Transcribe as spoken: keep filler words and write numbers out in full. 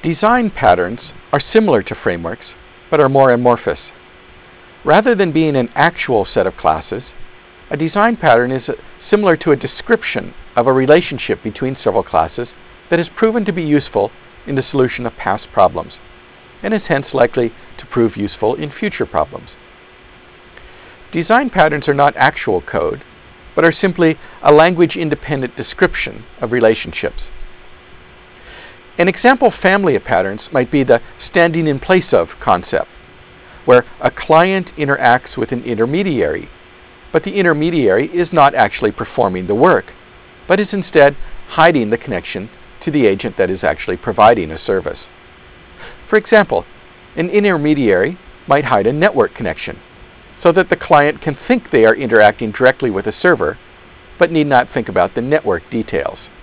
Design patterns are similar to frameworks, but are more amorphous. Rather than being an actual set of classes, a design pattern is similar to a description of a relationship between several classes that has proven to be useful in the solution of past problems, and is hence likely to prove useful in future problems. Design patterns are not actual code, but are simply a language-independent description of relationships. An example family of patterns might be the standing in place of concept, where a client interacts with an intermediary, but the intermediary is not actually performing the work, but is instead hiding the connection to the agent that is actually providing a service. For example, an intermediary might hide a network connection, so that the client can think they are interacting directly with a server, but need not think about the network details.